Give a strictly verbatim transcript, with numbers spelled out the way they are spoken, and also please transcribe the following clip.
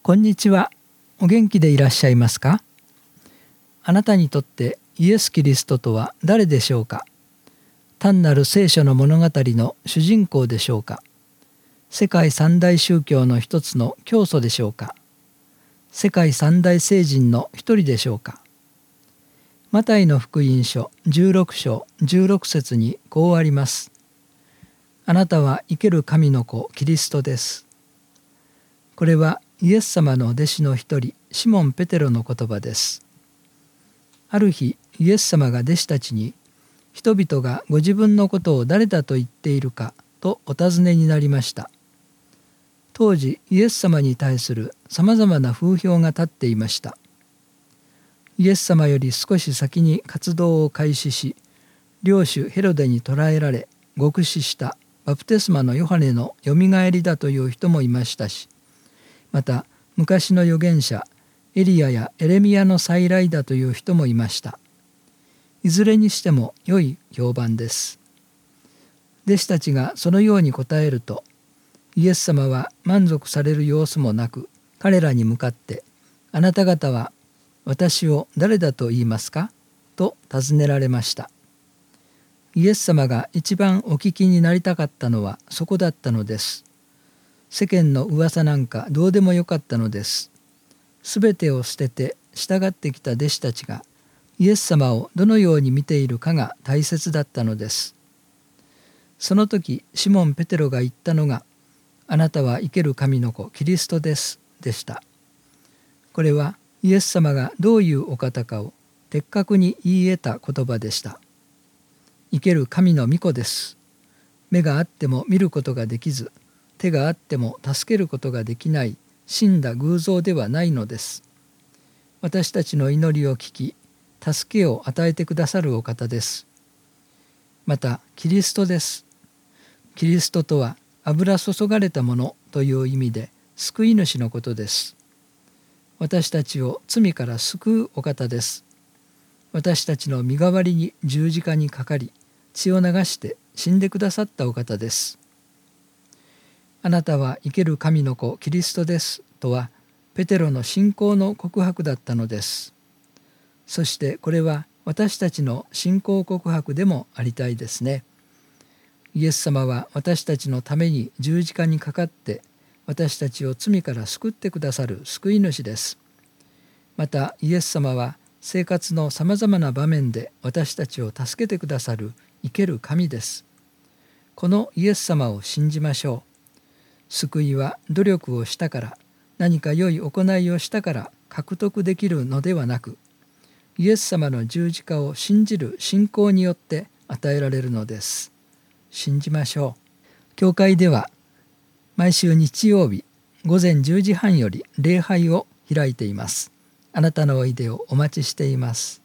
こんにちは。お元気でいらっしゃいますか？あなたにとってイエス・キリストとは誰でしょうか？単なる聖書の物語の主人公でしょうか？世界三大宗教の一つの教祖でしょうか？世界三大聖人の一人でしょうか？マタイの福音書じゅうろく章じゅうろく節にこうあります。あなたは生ける神の子キリストです。これはイエス様の弟子の一人シモン・ペテロの言葉です。ある日イエス様が弟子たちに人々がご自分のことを誰だと言っているかとお尋ねになりました。当時イエス様に対するさまざまな風評が立っていました。イエス様より少し先に活動を開始し、領主ヘロデに捕らえられ獄死したバプテスマのヨハネのよみがえりだという人もいましたし、また昔の預言者エリアやエレミヤの再来だという人もいました。いずれにしても良い評判です。弟子たちがそのように答えると、イエス様は満足される様子もなく、彼らに向かって、あなた方は私を誰だと言いますかと尋ねられました。イエス様が一番お聞きになりたかったのはそこだったのです。世間の噂なんかどうでもよかったのです。すべてを捨てて従ってきた弟子たちがイエス様をどのように見ているかが大切だったのです。その時シモン・ペテロが言ったのが、あなたは生ける神の子キリストですでした。これはイエス様がどういうお方かを的確に言い得た言葉でした。生ける神の御子です。目があっても見ることができず、手があっても助けることができない死んだ偶像ではないのです。私たちの祈りを聞き、助けを与えてくださるお方です。また、キリストです。キリストとは油注がれたものという意味で救い主のことです。私たちを罪から救うお方です。私たちの身代わりに十字架にかかり、血を流して死んでくださったお方です。あなたは生ける神の子キリストですとはペテロの信仰の告白だったのです。そしてこれは私たちの信仰告白でもありたいですね。イエス様は私たちのために十字架にかかって私たちを罪から救ってくださる救い主です。またイエス様は生活のさまざまな場面で私たちを助けてくださる生ける神です。このイエス様を信じましょう。救いは努力をしたから、何か良い行いをしたから獲得できるのではなく、イエス様の十字架を信じる信仰によって与えられるのです。信じましょう。教会では毎週日曜日午前じゅうじはんより礼拝を開いています。あなたのおいでをお待ちしています。